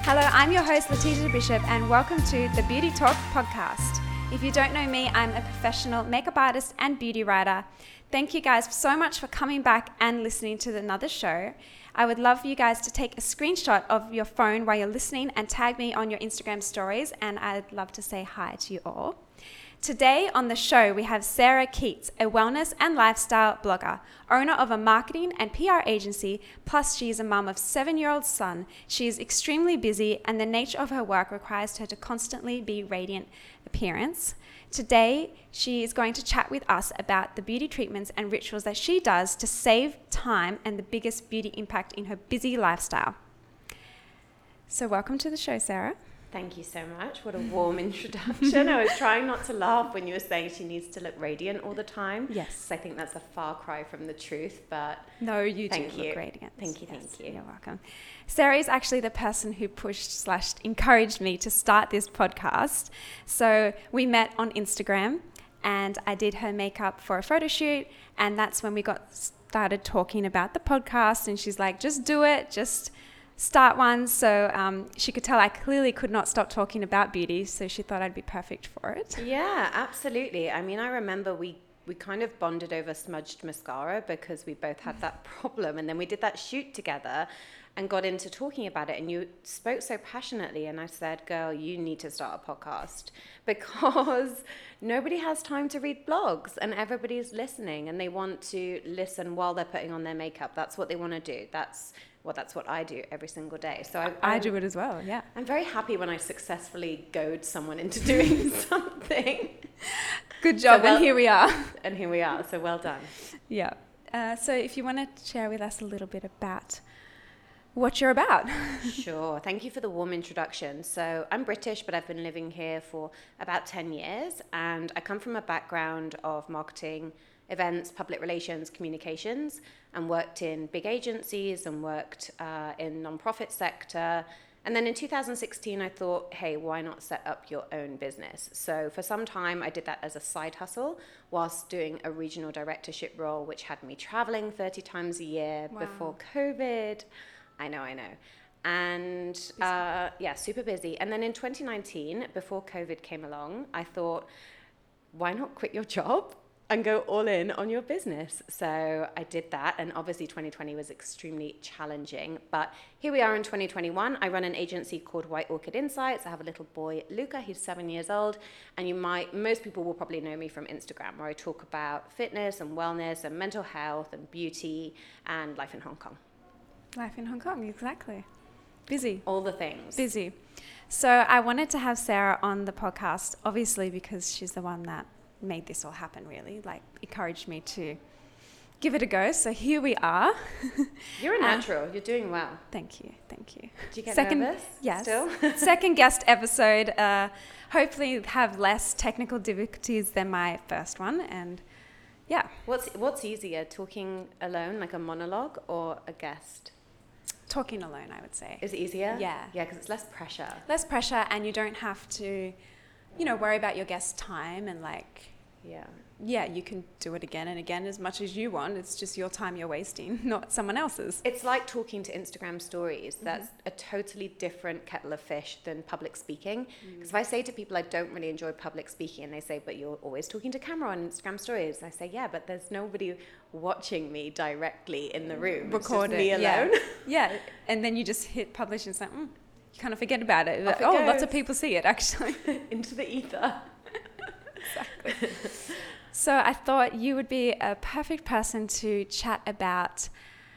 Hello, I'm your host, Letitia Bishop, and welcome to the Beauty Talk podcast. If you don't know me, I'm a professional makeup artist and beauty writer. Thank you guys so much for coming back and listening to another show. I would love for you guys to take a screenshot of your phone while you're listening and tag me on your Instagram stories, and I'd love to say hi to you all. Today on the show, we have Sarah Keats, a wellness and lifestyle blogger, owner of a marketing and PR agency, plus she is a mum of a 7-year-old son. She is extremely busy, and the nature of her work requires her to constantly be radiant appearance. Today, she is going to chat with us about the beauty treatments and rituals that she does to save time and the biggest beauty impact in her busy lifestyle. So welcome to the show, Sarah. Thank you so much. What a warm introduction. I was trying not to laugh when you were saying she needs to look radiant all the time. Yes. I think that's a far cry from the truth, but no, you do look radiant. Thank you. You're welcome. Sarah is actually the person who pushed/encouraged me to start this podcast. So we met on Instagram and I did her makeup for a photo shoot, and that's when we got started talking about the podcast, and she's like, just do it, just start one. So she could tell I clearly could not stop talking about beauty, so she thought I'd be perfect for it. Yeah, absolutely. I mean, I remember we kind of bonded over smudged mascara because we both had that problem, and then we did that shoot together and got into talking about it, and you spoke so passionately, and I said, girl, you need to start a podcast because nobody has time to read blogs and everybody's listening and they want to listen while they're putting on their makeup. That's what they want to do. That's what I do every single day. So I do it as well, yeah. I'm very happy when I successfully goad someone into doing something. Good job, and here we are. And here we are, so well done. Yeah. So if you want to share with us a little bit about what you're about. Sure. Thank you for the warm introduction. So I'm British, but I've been living here for about 10 years, and I come from a background of marketing, events, public relations, communications, and worked in big agencies and worked in nonprofit sector. And then in 2016, I thought, hey, why not set up your own business? So for some time, I did that as a side hustle whilst doing a regional directorship role, which had me traveling 30 times a year before COVID. I know. And super busy. And then in 2019, before COVID came along, I thought, why not quit your job and go all in on your business? So I did that, and obviously 2020 was extremely challenging, but here we are in 2021. I run an agency called White Orchid Insights. I have a little boy, Luca, he's 7 years old, and most people will probably know me from Instagram, where I talk about fitness and wellness and mental health and beauty and life in Hong Kong. Life in Hong Kong, exactly. Busy. All the things. Busy. So I wanted to have Sarah on the podcast, obviously, because she's the one that made this all happen, really, like encouraged me to give it a go. So here we are. You're a natural. You're doing well. Thank you. Did you get nervous? Yes. Still? Second guest episode. Hopefully have less technical difficulties than my first one. And yeah. What's easier, talking alone, like a monologue, or a guest? Talking alone, I would say. Is it easier? Yeah. Yeah, because it's less pressure. Less pressure, and you don't have to, worry about your guest's time, and yeah, you can do it again and again as much as you want. It's just your time you're wasting, not someone else's. It's like talking to Instagram stories. That's a totally different kettle of fish than public speaking. Because if I say to people I don't really enjoy public speaking, and they say, but you're always talking to camera on Instagram stories, I say, yeah, but there's nobody watching me directly in the room. Record it's just me alone. Yeah, and then you just hit publish and it's like, you kind of forget about it. Like, lots of people see it, actually. Into the ether. Exactly. So I thought you would be a perfect person to chat about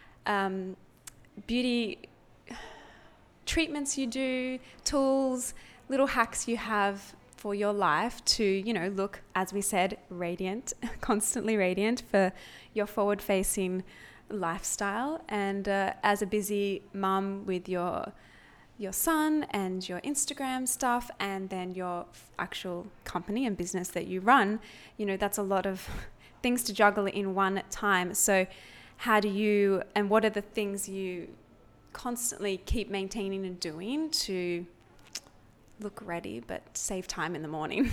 beauty treatments you do, tools, little hacks you have for your life to, look, as we said, radiant, constantly radiant for your forward-facing lifestyle. And as a busy mum with your son and your Instagram stuff, and then your actual company and business that you run, that's a lot of things to juggle in one time. So how do you, and what are the things you constantly keep maintaining and doing to look ready but save time in the morning?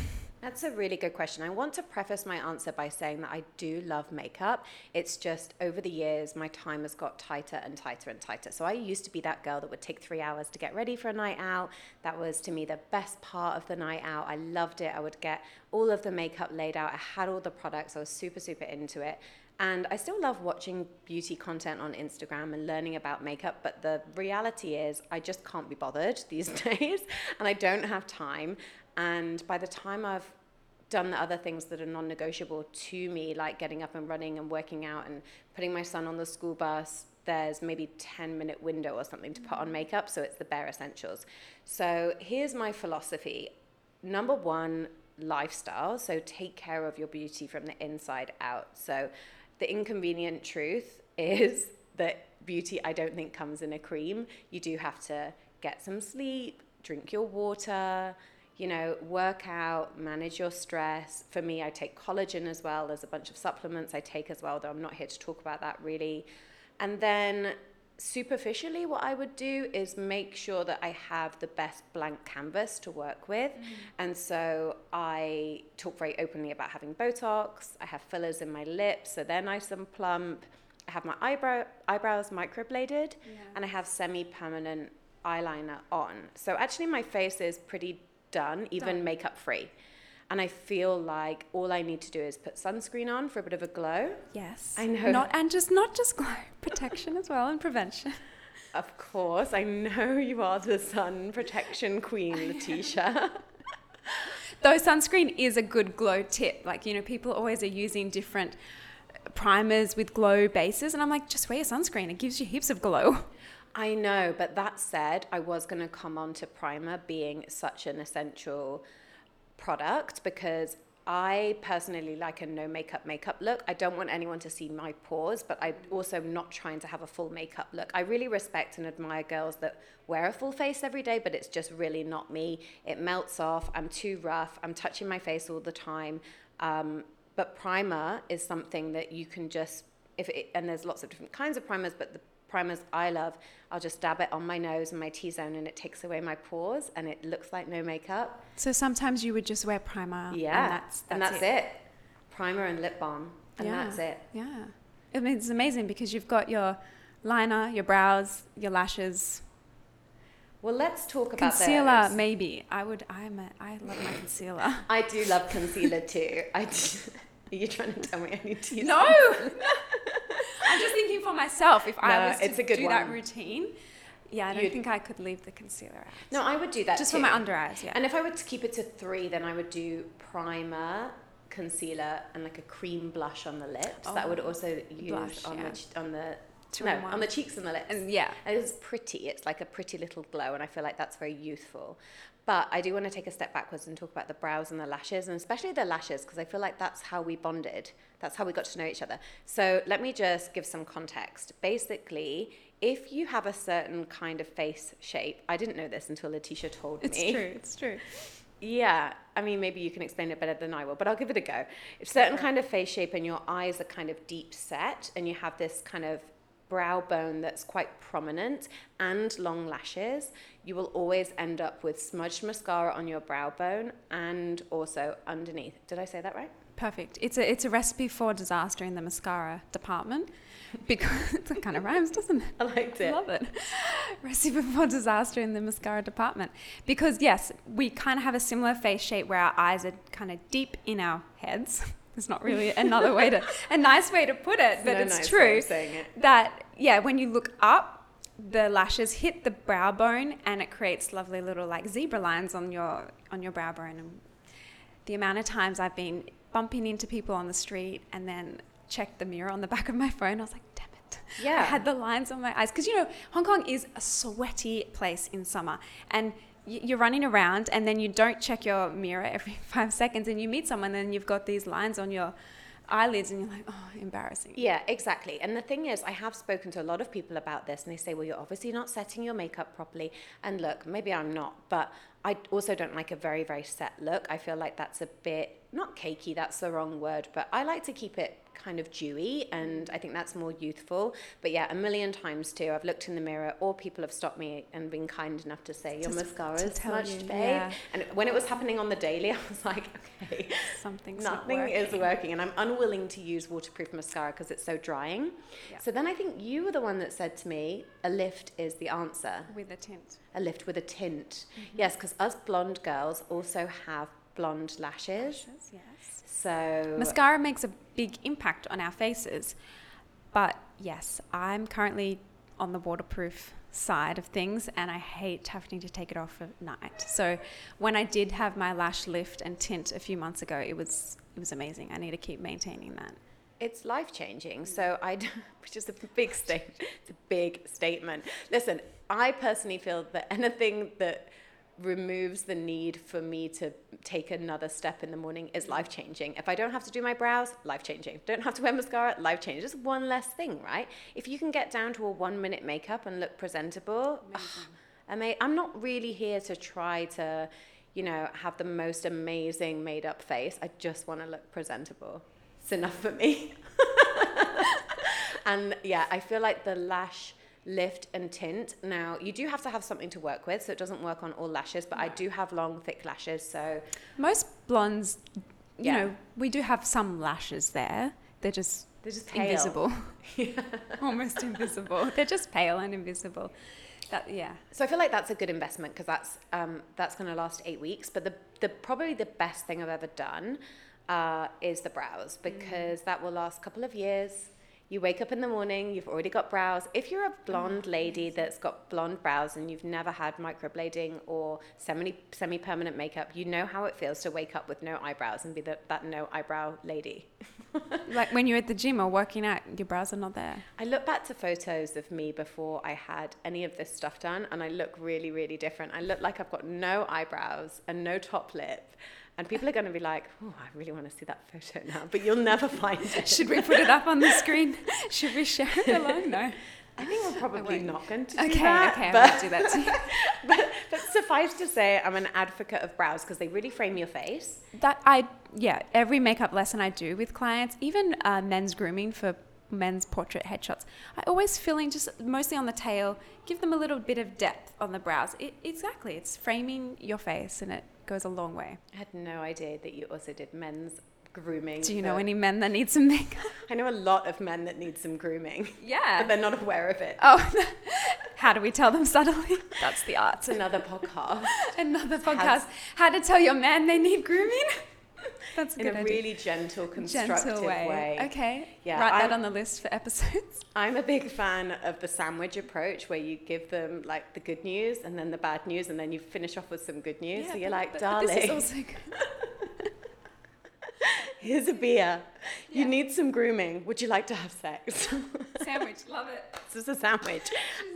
That's a really good question. I want to preface my answer by saying that I do love makeup. It's just over the years, my time has got tighter and tighter and tighter. So I used to be that girl that would take 3 hours to get ready for a night out. That was, to me, the best part of the night out. I loved it. I would get all of the makeup laid out. I had all the products. I was super, super into it. And I still love watching beauty content on Instagram and learning about makeup, but the reality is I just can't be bothered these days, and I don't have time. And by the time I've done the other things that are non-negotiable to me, like getting up and running and working out and putting my son on the school bus, there's maybe 10-minute window or something to put on makeup, so it's the bare essentials. So here's my philosophy. Number one, lifestyle. So take care of your beauty from the inside out. So the inconvenient truth is that beauty, I don't think, comes in a cream. You do have to get some sleep, drink your water, work out, manage your stress. For me, I take collagen as well. There's a bunch of supplements I take as well, though I'm not here to talk about that really. And then superficially, what I would do is make sure that I have the best blank canvas to work with. And so I talk very openly about having Botox. I have fillers in my lips, so they're nice and plump. I have my eyebrows microbladed, and I have semi-permanent eyeliner on. So actually my face is pretty done, even makeup free. And I feel like all I need to do is put sunscreen on for a bit of a glow. Yes. I know. Not just glow, protection as well, and prevention. Of course. I know you are the sun protection queen, Letitia. Though sunscreen is a good glow tip. People always are using different primers with glow bases. And I'm like, just wear your sunscreen. It gives you heaps of glow. I know, but that said, I was going to come on to primer being such an essential product because I personally like a no makeup look. I don't want anyone to see my pores, but I'm also not trying to have a full makeup look. I really respect and admire girls that wear a full face every day, but it's just really not me. It melts off. I'm too rough. I'm touching my face all the time. But primer is something that you can just, and there's lots of different kinds of primers, but the primers I love, I'll just dab it on my nose and my T-zone and it takes away my pores and it looks like no makeup. So sometimes you would just wear primer. Yeah, and that's it. Primer and lip balm, and that's it. Yeah. I mean, it's amazing because you've got your liner, your brows, your lashes. Well, let's talk about concealer. those. Maybe I love my concealer. I do love concealer too. Are you trying to tell me I need to use No. I'm just thinking for myself. If I was to do that routine, I don't think I could leave the concealer out. No, I would do that just too. for my under eyes, yeah. And if I were to keep it to 3, then I would do primer, concealer, and like a cream blush on the lips. That I would also use blush, on the cheeks and the lips. And and it's pretty. It's like a pretty little glow, and I feel like that's very youthful. But I do want to take a step backwards and talk about the brows and the lashes, and especially the lashes, because I feel like that's how we bonded. That's how we got to know each other. So let me just give some context. Basically, if you have a certain kind of face shape, I didn't know this until Letitia told me. It's true. Yeah, I mean, maybe you can explain it better than I will, but I'll give it a go. If certain kind of face shape and your eyes are kind of deep set and you have this kind of brow bone that's quite prominent and long lashes, you will always end up with smudged mascara on your brow bone and also underneath. Did I say that right? Perfect. It's a recipe for disaster in the mascara department because it kind of rhymes, doesn't it? I liked it. Love it. Recipe for disaster in the mascara department. Because yes, we kind of have a similar face shape where our eyes are kind of deep in our heads. There's not really a nice way to put it, but it's true that, when you look up, the lashes hit the brow bone and it creates lovely little like zebra lines on your brow bone. And the amount of times I've been bumping into people on the street and then checked the mirror on the back of my phone, I was like, damn it. Yeah. I had the lines on my eyes. Because, Hong Kong is a sweaty place in summer. And you're running around and then you don't check your mirror every 5 seconds and you meet someone and you've got these lines on your eyelids and you're like, oh, embarrassing. Yeah, exactly. And the thing is, I have spoken to a lot of people about this and they say, well, you're obviously not setting your makeup properly. And look, maybe I'm not, but I also don't like a very, very set look. I feel like that's a bit not cakey, that's the wrong word, but I like to keep it kind of dewy, and I think that's more youthful. But yeah, a million times too, I've looked in the mirror, or people have stopped me and been kind enough to say, your mascara is smudged, babe. Yeah. And when it was happening on the daily, I was like, okay, nothing is working. And I'm unwilling to use waterproof mascara because it's so drying. Yeah. So then I think you were the one that said to me, a lift is the answer. With a tint. A lift with a tint. Mm-hmm. Yes, because us blonde girls also have blonde lashes. Yes. So mascara makes a big impact on our faces. But yes, I'm currently on the waterproof side of things, and I hate having to take it off at night. So when I did have my lash lift and tint a few months ago, it was amazing. I need to keep maintaining that. It's life-changing. So which is a big statement. It's a big statement. Listen, I personally feel that anything that removes the need for me to take another step in the morning is life-changing. If I don't have to do my brows, life-changing. Don't have to wear mascara, life-changing. Just one less thing, right? If you can get down to a 1-minute makeup and look presentable, I'm not really here to try to, have the most amazing made-up face. I just want to look presentable. It's enough for me. And yeah, I feel like the lash lift and tint. Now, you do have to have something to work with, so it doesn't work on all lashes, but I do have long, thick lashes, so... Most blondes, you know, we do have some lashes there. They're just pale. Invisible. Yeah. Almost invisible. They're just pale and invisible. So I feel like that's a good investment, because that's going to last 8 weeks, but the probably the best thing I've ever done is the brows, because that will last a couple of years. You wake up in the morning, you've already got brows. If you're a blonde lady that's got blonde brows and you've never had microblading or semi-permanent makeup, you know how it feels to wake up with no eyebrows and be that no eyebrow lady. Like when you're at the gym or working out, your brows are not there. I look back to photos of me before I had any of this stuff done, and I look really, really different. I look like I've got no eyebrows and no top lip. And people are going to be like, oh, I really want to see that photo now. But you'll never find it. Should we put it up on the screen? Should we share it along? No. I think we're probably not going to do that. Okay, I won't do that too. but suffice to say, I'm an advocate of brows because they really frame your face. Every makeup lesson I do with clients, even men's grooming for men's portrait headshots, I always feeling just mostly on the tail, give them a little bit of depth on the brows. It's framing your face, and it goes a long way. I had no idea that you also did men's grooming. Do you know any men that need some makeup? I know a lot of men that need some grooming. Yeah. But they're not aware of it. Oh, how do we tell them subtly? That's the art. It's another podcast. How to tell your man they need grooming? That's a good idea. In a really gentle, constructive way. Okay. Yeah, write that on the list for episodes. I'm a big fan of the sandwich approach, where you give them like the good news and then the bad news, and then you finish off with some good news. Yeah, so you're darling. But this is also good. Here's a beer. Yeah. You need some grooming. Would you like to have sex? Sandwich. Love it. This is a sandwich.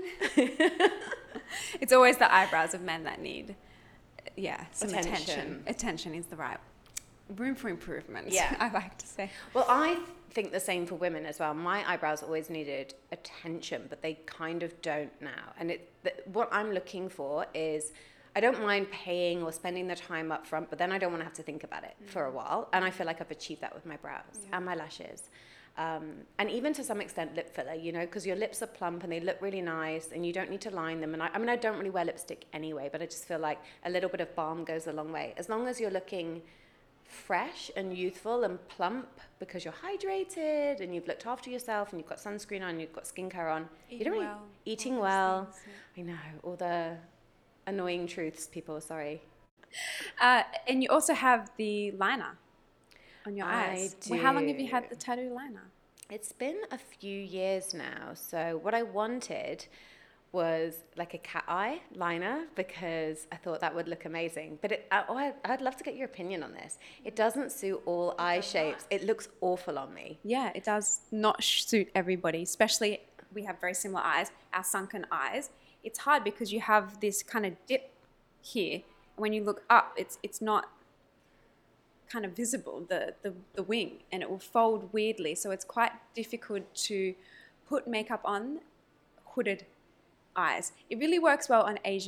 It's always the eyebrows of men that need, some attention. Attention is the right room for improvement. Yeah, I like to say. Well, I think the same for women as well. My eyebrows always needed attention, but they kind of don't now. And what I'm looking for is, I don't mind paying or spending the time up front, but then I don't want to have to think about it for a while. And I feel like I've achieved that with my brows and my lashes. And even to some extent lip filler, because your lips are plump and they look really nice, and you don't need to line them. And I don't really wear lipstick anyway, but I just feel like a little bit of balm goes a long way. As long as you're looking fresh and youthful and plump because you're hydrated and you've looked after yourself and you've got sunscreen on, you've got skincare on. Eating well. Things, yeah. I know, all the annoying truths, people, sorry. And you also have the liner on your eyes. I do. How long have you had the tattoo liner? It's been a few years now. So what I wanted was like a cat eye liner, because I thought that would look amazing. But I'd love to get your opinion on this. It doesn't suit all eye shapes. It looks awful on me. Yeah, it does not suit everybody, especially we have very similar eyes, our sunken eyes. It's hard because you have this kind of dip here. When you look up, it's not kind of visible, the wing, and it will fold weirdly. So it's quite difficult to put makeup on hooded eyes. It really works well on Asian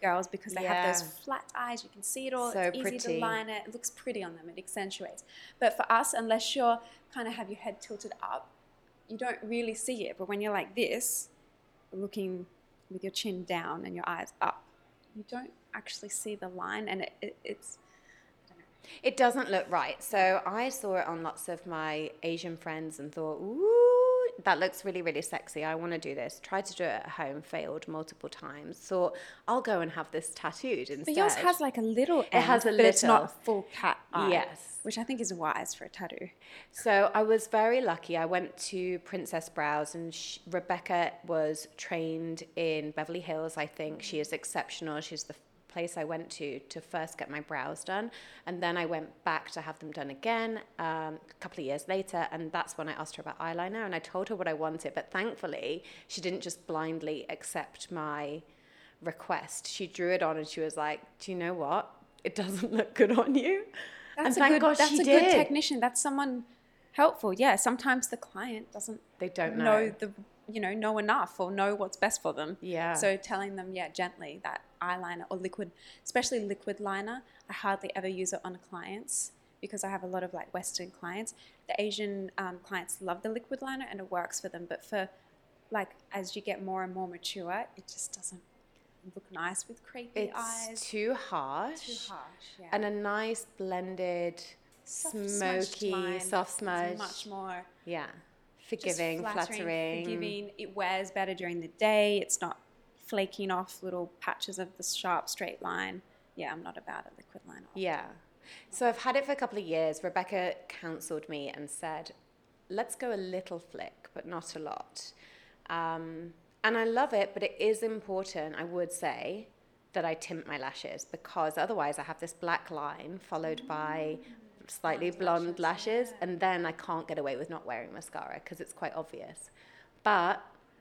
girls because they have those Yeah. flat eyes. You can see it all. So it's easy pretty. to line it. It looks pretty on them. It accentuates. But for us, unless you're kind of have your head tilted up, you don't really see it. But when you're like this, looking with your chin down and your eyes up, you don't actually see the line, and it's I don't know. It doesn't look right. So I saw it on lots of my Asian friends and thought, ooh, that looks really, really sexy. I want to do this. Tried to do it at home, failed multiple times. Thought, I'll go and have this tattooed instead. But yours has like a little end, has a but it's not a little. full cat eye. Yes. Which I think is wise for a tattoo. So I was very lucky. I went to Princess Brows, and Rebecca was trained in Beverly Hills, I think. She is exceptional. She's the place I went to first get my brows done. And then I went back to have them done again a couple of years later. And that's when I asked her about eyeliner. And I told her what I wanted. But thankfully, she didn't just blindly accept my request. She drew it on and she was like, do you know what? It doesn't look good on you. That's And thank God that's she a did. good technician. That's someone helpful. Yeah, sometimes the client doesn't They don't know know enough or know what's best for them. Yeah. So telling them, gently that eyeliner or liquid, especially liquid liner, I hardly ever use it on clients because I have a lot of like Western clients. The Asian clients love the liquid liner and it works for them. But for like as you get more and more mature, it just doesn't look nice with crepey eyes. It's too harsh. Too harsh, yeah. And a nice blended, Soft smudged smoky, line. soft smudge. It's much more Yeah. just Forgiving, flattering. forgiving. It wears better during the day. It's not flaking off little patches of the sharp straight line. Yeah, I'm not about a liquid liner. Yeah. So I've had it for a couple of years. Rebecca counseled me and said, let's go a little flick, but not a lot. And I love it, but it is important, I would say, that I tint my lashes because otherwise I have this black line followed by slightly blonde lashes, and then I can't get away with not wearing mascara because it's quite obvious. But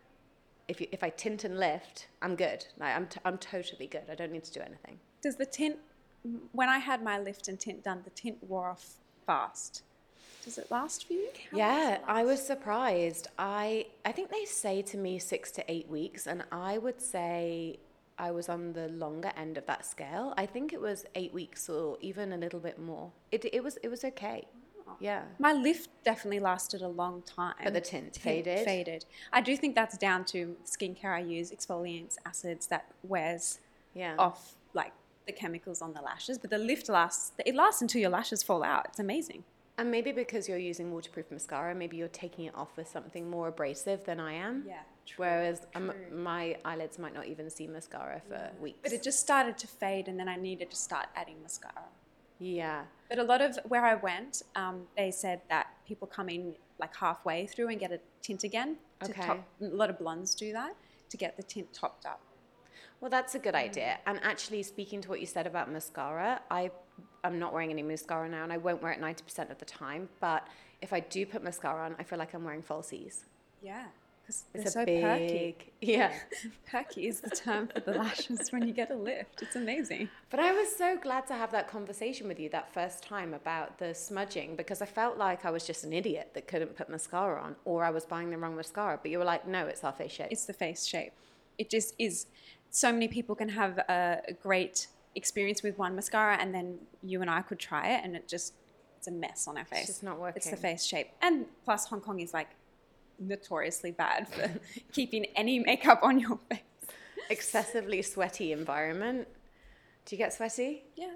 if I tint and lift, I'm good. Like, I'm totally good. I don't need to do anything. Does the tint, when I had my lift and tint done, the tint wore off fast. Does it last for you? How long does Yeah, it I last? was surprised. I think they say to me 6 to 8 weeks, and I would say I was on the longer end of that scale. I think it was 8 weeks or even a little bit more. It was okay. Yeah. My lift definitely lasted a long time. But the tint faded? Faded. I do think that's down to skincare I use, exfoliants, acids, that wears Yeah. off like the chemicals on the lashes. But the lift lasts until your lashes fall out. It's amazing. And maybe because you're using waterproof mascara, maybe you're taking it off with something more abrasive than I am. Yeah, true, Whereas true. my eyelids might not even see mascara for weeks. But it just started to fade and then I needed to start adding mascara. Yeah. But a lot of where I went, they said that people come in like halfway through and get a tint again. Okay. A lot of blondes do that to get the tint topped up. Well, that's a good idea. And actually, speaking to what you said about mascara, I'm not wearing any mascara now, and I won't wear it 90% of the time. But if I do put mascara on, I feel like I'm wearing falsies. Yeah, because they're It's so a big, perky. yeah. Perky is the term for the lashes when you get a lift. It's amazing. But I was so glad to have that conversation with you that first time about the smudging, because I felt like I was just an idiot that couldn't put mascara on, or I was buying the wrong mascara. But you were like, no, it's our face shape. It's the face shape. It just is. So many people can have a great experience with one mascara, and then you and I could try it, and it's a mess on our face. It's just not working. It's the face shape. And plus, Hong Kong is like notoriously bad for keeping any makeup on your face. Excessively sweaty environment. Do you get sweaty? Yeah.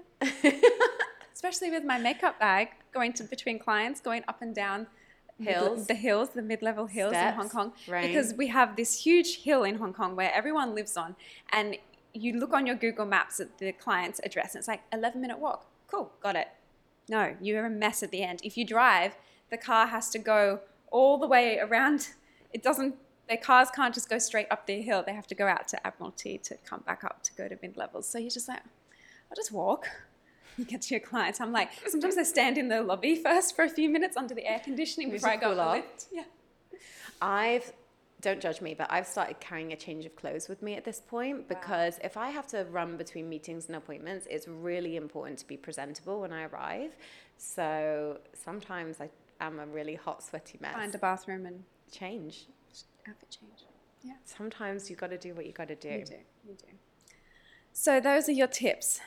Especially with my makeup bag, going to between clients, going up and down Hills. the mid-level hills in Steps, Hong Kong. rain. Because we have this huge hill in Hong Kong where everyone lives on, and you look on your Google Maps at the client's address and it's like 11-minute walk. Cool, got it. No, you're a mess at the end. If you drive, the car has to go all the way around. Their cars can't just go straight up the hill. They have to go out to Admiralty to come back up to go to mid-levels. So you're just like, I'll just walk. You get to your clients. I'm like, sometimes I stand in the lobby first for a few minutes under the air conditioning before I go cool up the off. lift. Yeah. Don't judge me, but I've started carrying a change of clothes with me at this point because if I have to run between meetings and appointments, it's really important to be presentable when I arrive. So sometimes I am a really hot, sweaty mess. Find a bathroom and Change. outfit change. Yeah. Sometimes you got to do what you got to do. You do. So those are your tips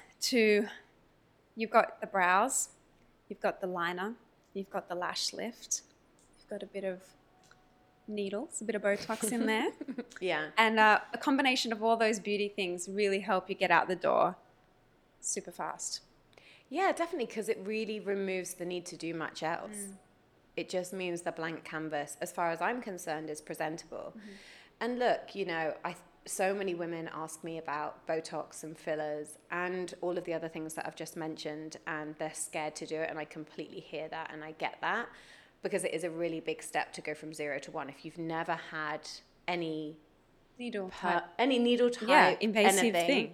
you've got the brows, you've got the liner, you've got the lash lift, you've got a bit of needles, a bit of Botox in there. Yeah. And a combination of all those beauty things really help you get out the door super fast. Yeah, definitely, because it really removes the need to do much else. It just means the blank canvas, as far as I'm concerned, is presentable. And look, you know, so many women ask me about Botox and fillers and all of the other things that I've just mentioned, and they're scared to do it, and I completely hear that and I get that, because it is a really big step to go from 0 to 1. If you've never had any needle type, anything, invasive thing.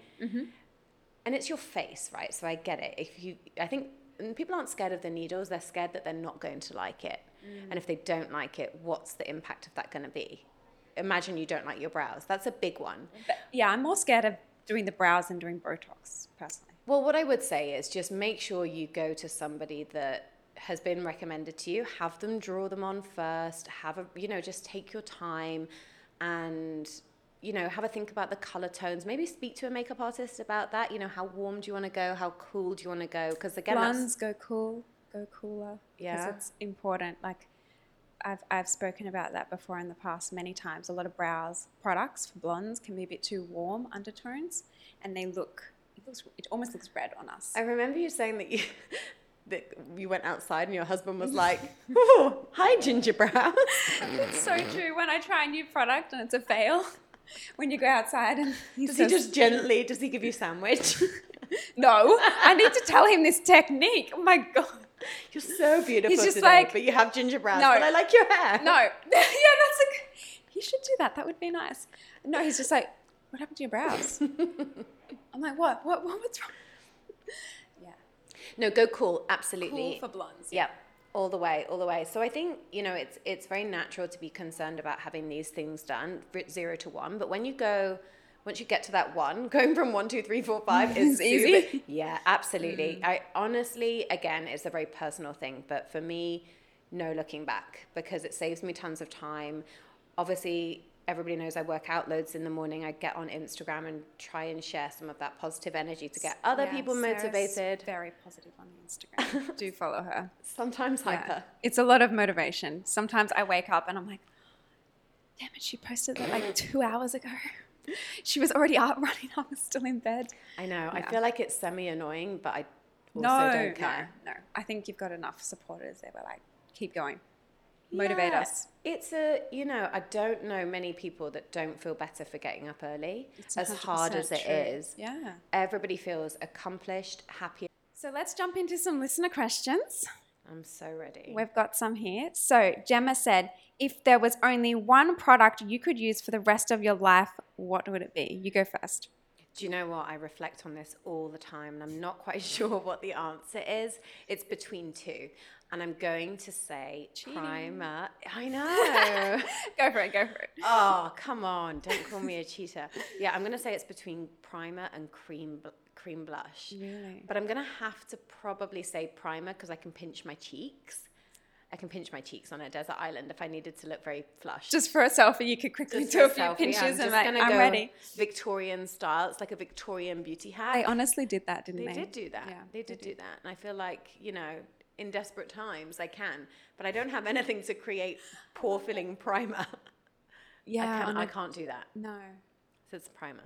and it's your face, right? So I get it. I think people aren't scared of the needles, they're scared that they're not going to like it. And if they don't like it, what's the impact of that going to be? Imagine you don't like your brows. That's a big one. Yeah, I'm more scared of doing the brows than doing Botox, personally. Well, what I would say is just make sure you go to somebody that has been recommended to you. Have them draw them on first. Just take your time and, have a think about the color tones. Maybe speak to a makeup artist about that. How warm do you want to go? How cool do you want to go? Because again, blondes go cool, go cooler. Yeah. Because it's important. Like, I've spoken about that before in the past many times. A lot of brows products for blondes can be a bit too warm undertones, and it almost looks red on us. I remember you saying that you went outside and your husband was like, "Oh, hi, ginger brows." It's so true. When I try a new product and it's a fail, when you go outside and does he give you sandwich? No, I need to tell him this technique. Oh my God. You're so beautiful He's just today, like, but you have ginger brows. No. But I like your hair. No. Yeah, that's he should do that. That would be nice. No, he's just like, what happened to your brows? I'm like, what's wrong? Yeah. No, go cool. Absolutely. Cool for blondes. Yeah. All the way. So I think, it's very natural to be concerned about having these things done, 0 to 1. But once you get to that 1, going from 1, 2, 3, 4, 5 is easy. Yeah, absolutely. I honestly, again, it's a very personal thing, but for me, no looking back, because it saves me tons of time. Obviously, everybody knows I work out loads in the morning. I get on Instagram and try and share some of that positive energy to get other people motivated. Sarah's very positive on Instagram. Do follow her. Sometimes hyper. It's a lot of motivation. Sometimes I wake up and I'm like, damn it, she posted that like 2 hours ago. She was already out running. I was still in bed. I know. Yeah. I feel like it's semi-annoying, but I also don't care. No. I think you've got enough supporters. They were like, keep going. Motivate us. It's I don't know many people that don't feel better for getting up early, as hard as it is. Yeah. Everybody feels accomplished, happy. So let's jump into some listener questions. I'm so ready. We've got some here. So Gemma said, if there was only one product you could use for the rest of your life, what would it be? You go first. Do you know what? I reflect on this all the time, and I'm not quite sure what the answer is. It's between two. And I'm going to say primer. I know. Go for it. Oh, come on. Don't call me a cheater. Yeah, I'm going to say it's between primer and cream blush. Really? But I'm going to have to probably say primer because I can pinch my cheeks. I can pinch my cheeks on a desert island if I needed to look very flushed. Just for a selfie, you could quickly do a few pinches and like, I'm ready. Victorian style. It's like a Victorian beauty hack. They honestly did that, didn't they? They did do that. Yeah, they did do that. And I feel like, in desperate times I can, but I don't have anything to create pore filling primer. Yeah. I can't do that. No. So it's primer.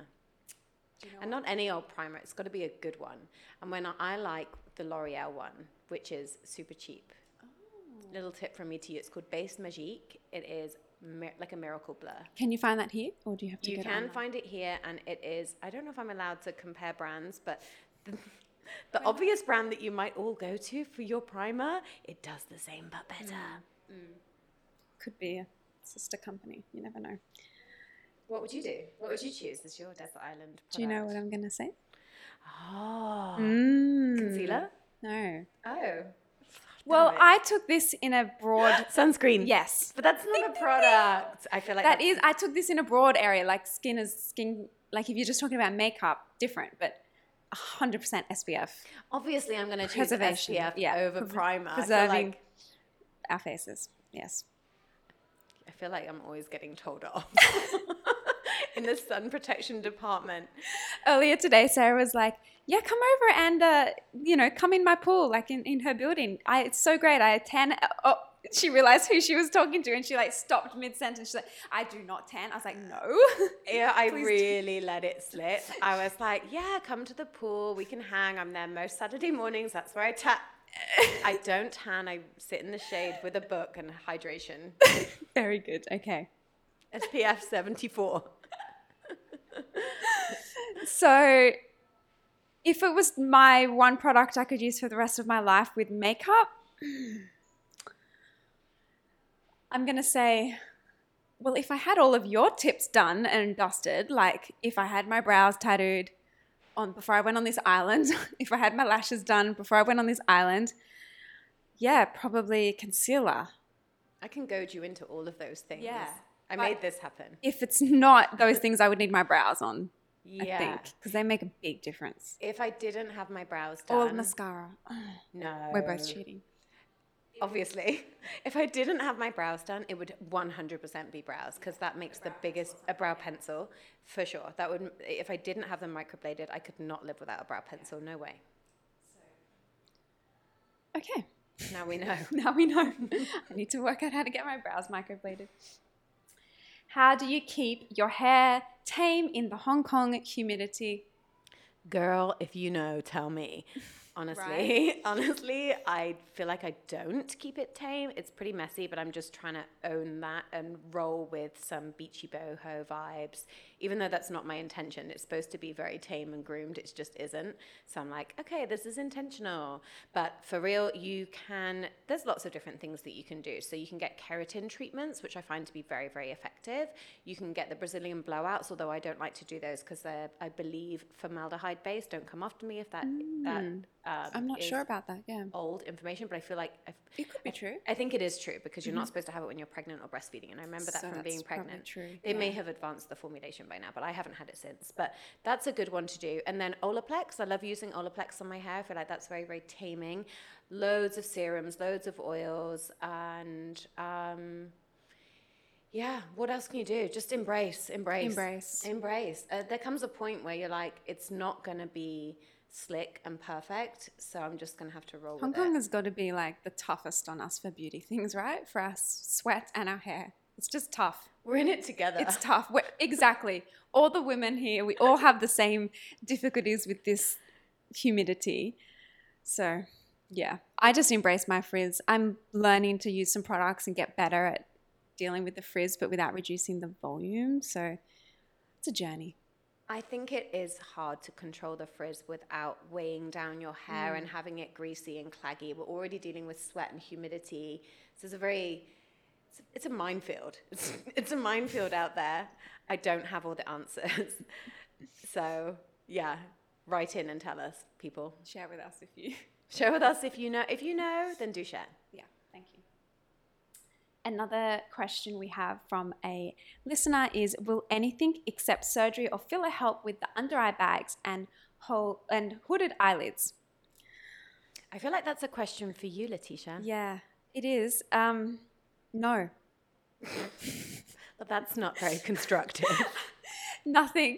And not any old primer. It's got to be a good one. And I like the L'Oreal one, which is super cheap. Little tip from me to you. It's called Base Magique. It is like a miracle blur. Can you find that here, or do you have to get it online? You can find it here, and it is, I don't know if I'm allowed to compare brands, but the obvious brand that you might all go to for your primer, it does the same but better. Could be a sister company. You never know. What would you do? What would you choose as your desert island product? Do you know what I'm going to say? Oh. Concealer? No. Oh. Well, I took this in a broad... Sunscreen. Yes. But that's not a product. I feel like I took this in a broad area, like skin, like if you're just talking about makeup, different, but 100% SPF. Obviously, I'm going to choose SPF over primer. Preserving our faces, yes. I feel like I'm always getting told off in the sun protection department. Earlier today, Sarah was like, yeah, come over and, come in my pool, like in her building. It's so great. I tan. Oh, she realized who she was talking to and she like stopped mid-sentence. She's like, I do not tan. I was like, no. Yeah, I really let it slip. I was like, yeah, come to the pool. We can hang. I'm there most Saturday mornings. That's where I tan. I don't tan. I sit in the shade with a book and hydration. Very good. Okay. SPF 74. So if it was my one product I could use for the rest of my life with makeup, I'm going to say, well, if I had all of your tips done and dusted, like if I had my brows tattooed on before I went on this island, if I had my lashes done before I went on this island, yeah, probably concealer. I can goad you into all of those things. Yeah. I made this happen. If it's not those things, I would need my brows on. Yeah. I think, because they make a big difference. If I didn't have my brows done. Or mascara. No. We're both cheating. Obviously. If I didn't have my brows done, it would 100% be brows, because that makes the biggest, a brow pencil, for sure. That would, if I didn't have them microbladed, I could not live without a brow pencil. No way. Okay. Now we know. Now we know. I need to work out how to get my brows microbladed. How do you keep your hair tame in the Hong Kong humidity? Girl, if you know, tell me. Honestly, Right. honestly, I feel like I don't keep it tame. It's pretty messy, but I'm just trying to own that and roll with some beachy boho vibes. Even though that's not my intention, it's supposed to be very tame and groomed. It just isn't. So I'm like, okay, this is intentional. But for real, there's lots of different things that you can do. So you can get keratin treatments, which I find to be very, very effective. You can get the Brazilian blowouts, although I don't like to do those because they're, I believe, formaldehyde based. Don't come after me if that I'm not sure about that, yeah. old information, but I feel like It could be true. I think it is true, because you're not supposed to have it when you're pregnant or breastfeeding, and I remember that So from that's being probably pregnant. true, They may yeah. have advanced the formulation by now, but I haven't had it since. But that's a good one to do. And then Olaplex, I love using Olaplex on my hair. I feel like that's very, very taming. Loads of serums, loads of oils, and yeah, what else can you do? Just embrace. There comes a point where you're like, it's not going to be slick and perfect, so I'm just going to have to roll Hong with Kong it. has got to be like the toughest on us for beauty things, right? For our sweat and our hair. It's just tough. We're in it together. It's tough. Exactly. All the women here, we all have the same difficulties with this humidity. So, yeah, I just embrace my frizz. I'm learning to use some products and get better at dealing with the frizz, but without reducing the volume. So, it's a journey. I think it is hard to control the frizz without weighing down your hair and having it greasy and claggy. We're already dealing with sweat and humidity. So it's a minefield. It's a minefield out there. I don't have all the answers. So, yeah, write in and tell us, people. Share with us if you... Share with us if you know. If you know, then do share. Yeah, thank you. Another question we have from a listener is, will anything except surgery or filler help with the under eye bags and hooded eyelids? I feel like that's a question for you, Letitia. Yeah, it is. No. But that's not very constructive. Nothing.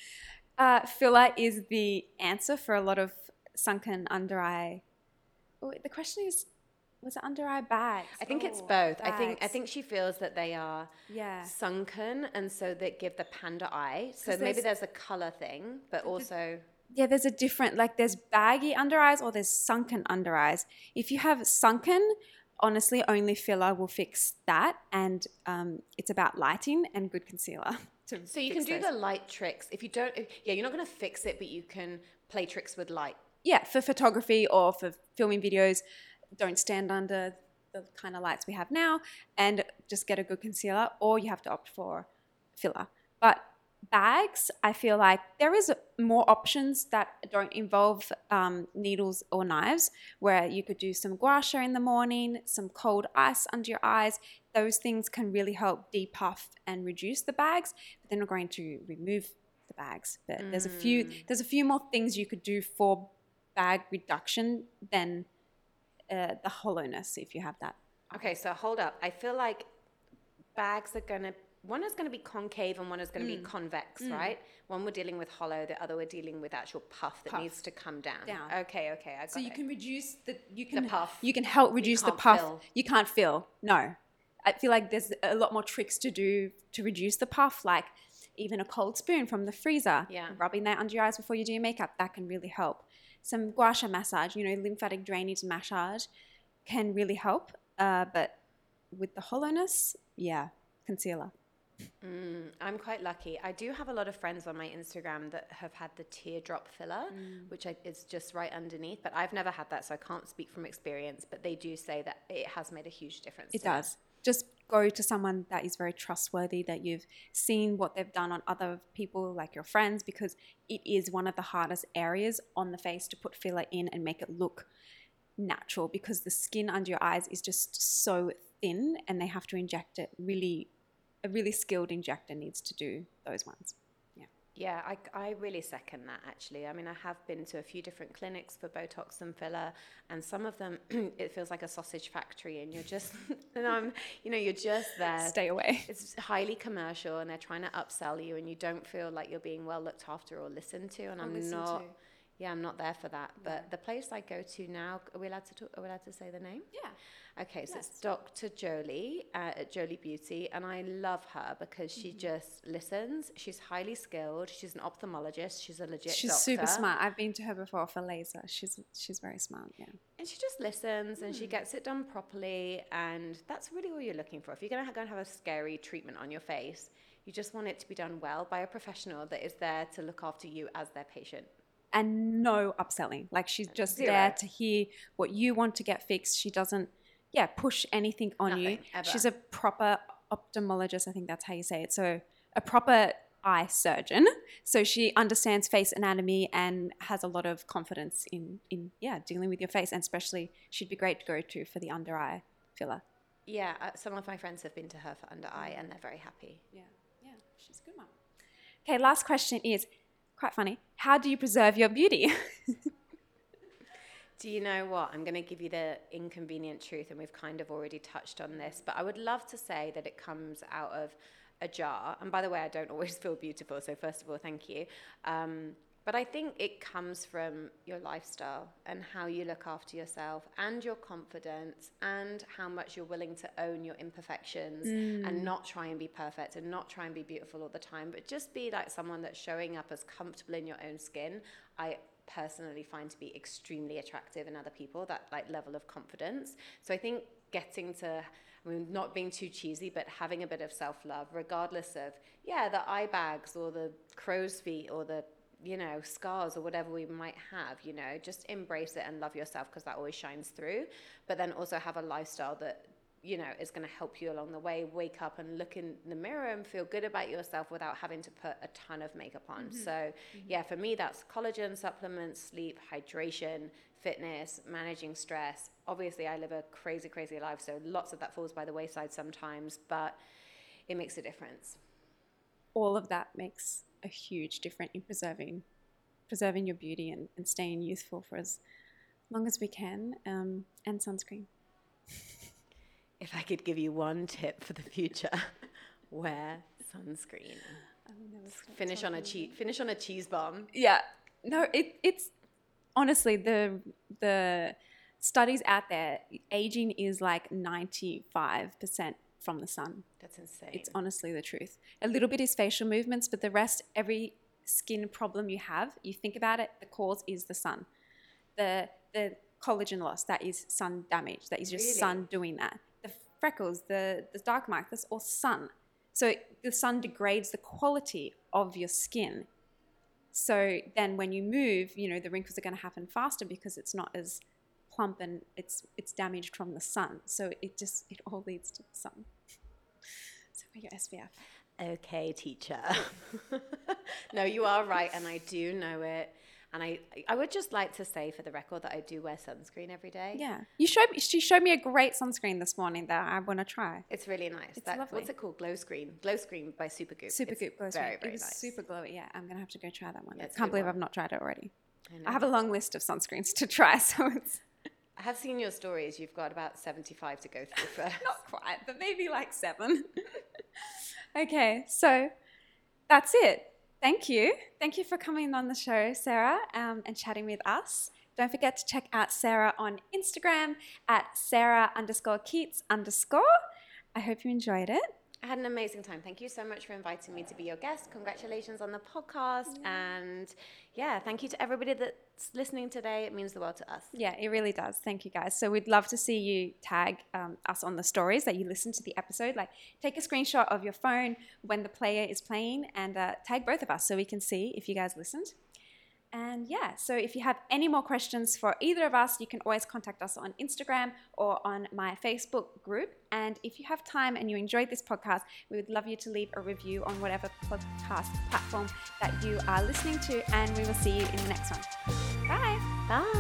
Filler is the answer for a lot of sunken under eye. Oh, the question is, was it under eye bags? I think it's both. Bags. I think she feels that they are sunken, and so they give the panda eye. So maybe there's a color thing, but also yeah, there's a different, like there's baggy under eyes or there's sunken under eyes. If you have sunken, honestly, only filler will fix that, and it's about lighting and good concealer. So you can do the light tricks. If you don't, you're not going to fix it, but you can play tricks with light. Yeah, for photography or for filming videos, don't stand under the kind of lights we have now and just get a good concealer, or you have to opt for filler. But bags, I feel like there is more options that don't involve needles or knives, where you could do some gua sha in the morning, some cold ice under your eyes. Those things can really help depuff and reduce the bags, but they're not going to remove the bags. But there's a few more things you could do for bag reduction than the hollowness, if you have that. Okay, so hold up. I feel like bags are going to one is going to be concave and one is going to be convex, right? One we're dealing with hollow, the other we're dealing with actual puff that needs to come down. Okay, I got it. So you can reduce the puff. You can help reduce the puff. Fill. You can't fill. No. I feel like there's a lot more tricks to do to reduce the puff, like even a cold spoon from the freezer. Yeah. Rubbing that under your eyes before you do your makeup, that can really help. Some gua sha massage, lymphatic drainage massage can really help. But with the hollowness, concealer. I'm quite lucky. I do have a lot of friends on my Instagram that have had the teardrop filler, which is just right underneath. But I've never had that, so I can't speak from experience. But they do say that it has made a huge difference. It does. Just go to someone that is very trustworthy, that you've seen what they've done on other people, like your friends, because it is one of the hardest areas on the face to put filler in and make it look natural, because the skin under your eyes is just so thin and they have to inject it. A really skilled injector needs to do those ones. Yeah, I really second that, actually. I mean, I have been to a few different clinics for Botox and filler, and some of them, it feels like a sausage factory, and you're just, you're just there. Stay away. It's highly commercial, and they're trying to upsell you, and you don't feel like you're being well looked after or listened to, and I'm not there for that. But the place I go to now, are we allowed to say the name? Yeah. Okay, so it's Dr. Jolie at Jolie Beauty, and I love her because she just listens. She's highly skilled. She's an ophthalmologist. She's a legit doctor. She's super smart. I've been to her before for laser. She's very smart, yeah. And she just listens and she gets it done properly, and that's really all you're looking for. If you're going to go and have a scary treatment on your face, you just want it to be done well by a professional that is there to look after you as their patient. And no upselling. Like, she's just there to hear what you want to get fixed. She doesn't push anything on you. Ever. She's a proper ophthalmologist, I think that's how you say it. So a proper eye surgeon. So she understands face anatomy and has a lot of confidence in dealing with your face. And especially, she'd be great to go to for the under eye filler. Yeah, some of my friends have been to her for under eye and they're very happy. Yeah, she's a good one. Okay, last question is quite funny. How do you preserve your beauty? Do you know what? I'm going to give you the inconvenient truth, and we've kind of already touched on this, but I would love to say that it comes out of a jar. And by the way, I don't always feel beautiful, so first of all, thank you. But I think it comes from your lifestyle and how you look after yourself and your confidence and how much you're willing to own your imperfections and not try and be perfect and not try and be beautiful all the time, but just be like someone that's showing up as comfortable in your own skin. I personally find to be extremely attractive in other people, that like level of confidence. So I think getting to, not being too cheesy, but having a bit of self-love, regardless of, the eye bags or the crow's feet or the, scars or whatever we might have, just embrace it and love yourself, because that always shines through. But then also have a lifestyle that, is going to help you along the way. Wake up and look in the mirror and feel good about yourself without having to put a ton of makeup on. So for me, that's collagen, supplements, sleep, hydration, fitness, managing stress. Obviously, I live a crazy, crazy life, so lots of that falls by the wayside sometimes, but it makes a difference. All of that makes a huge difference in preserving your beauty and staying youthful for as long as we can, and sunscreen. If I could give you one tip for the future, wear sunscreen. Finish on a cheese bomb. Yeah. No, it's honestly the studies out there, aging is like 95% from the sun. That's insane. It's honestly the truth. A little bit is facial movements, but the rest, every skin problem you have, you think about it, the cause is the sun. The collagen loss, that is sun damage. That is just sun doing that. The freckles, the dark mark, that's all sun. So the sun degrades the quality of your skin. So then when you move, the wrinkles are going to happen faster because it's not as plump and it's damaged from the sun. So it all leads to the sun. So wear your SPF. Okay, teacher. No, you are right, and I do know it. And I would just like to say for the record that I do wear sunscreen every day. Yeah. She showed me a great sunscreen this morning that I want to try. It's really nice. It's lovely. What's it called? Glow Screen. Glow Screen by Supergoop. Supergoop Glow Screen. Very, very it was nice. super glowy. Yeah, I'm going to have to go try that one. Yeah, I can't believe I've not tried it already. I have a long list of sunscreens to try, so it's... I have seen your stories. You've got about 75 to go through first. Not quite, but maybe like 7. Okay, so that's it. Thank you. Thank you for coming on the show, Sarah, and chatting with us. Don't forget to check out Sarah on Instagram at Sarah_Keats_. I hope you enjoyed it. I had an amazing time. Thank you so much for inviting me to be your guest. Congratulations on the podcast. And yeah, thank you to everybody that's listening today. It means the world to us. Yeah, it really does. Thank you, guys. So we'd love to see you tag us on the stories that you listen to the episode. Like, take a screenshot of your phone when the player is playing and tag both of us so we can see if you guys listened. And yeah, so if you have any more questions for either of us, you can always contact us on Instagram or on my Facebook group. And if you have time and you enjoyed this podcast, we would love you to leave a review on whatever podcast platform that you are listening to. And we will see you in the next one. Bye. Bye.